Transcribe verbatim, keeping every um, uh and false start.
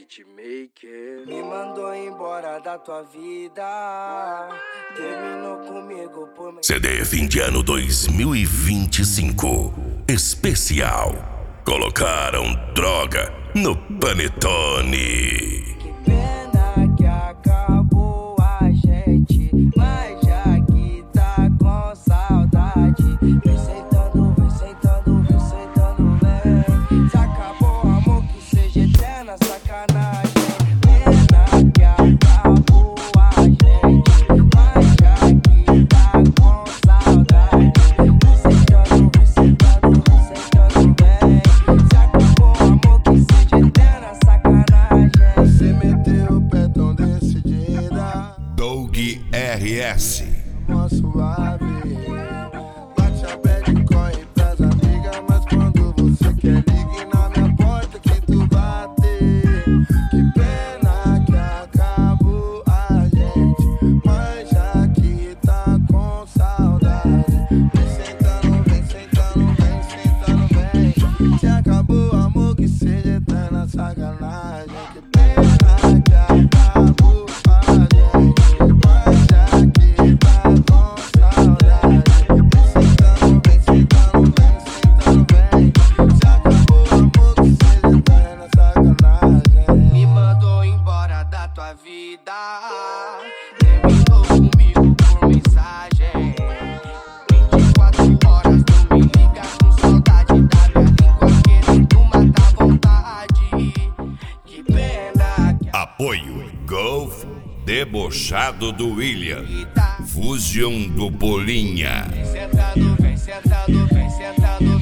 Beatmaker me mandou embora da tua vida, terminou comigo por... C D fim de ano dois mil e vinte e cinco especial. Colocaram droga no Panetone. Que pena que acabou a gente, mas já que tá com saudade, vem sentando, vem sentando, vem sentando, vem. Se acabou o amor, que seja eterna sacanagem. Pena que acabou a gente, mas já que tá com saudade, vem sentando, vem sentando, vem sentando, vem. Se acabou o amor, que seja eterna sacanagem. Você meteu o pé tão decidida, Doug R S. mó suave. Bate a bad, corre pras amigas, mas quando você quer, ligue na minha porta que tu bate. Que pena que acabou a gente, mas já que tá com saudade, vem sentando, vem sentando, vem sentando, vem. Se acabou o amor, que seja eterna sacanagem. Que pena que acabou a gente, mas já que tá com saudade, vem sentando, vem sentando, vem sentando, vem. Se acabou o amor, que seja eterna sacanagem. Me mandou embora da tua vida, terminou comigo por mensagem. vinte e quatro horas tu me liga com saudade da minha língua, querendo matar a vontade. Que pena que Apoio Golf Debochado do William. tá Fusion do Bolinha. vem sentando, vem sentando, vem sentando.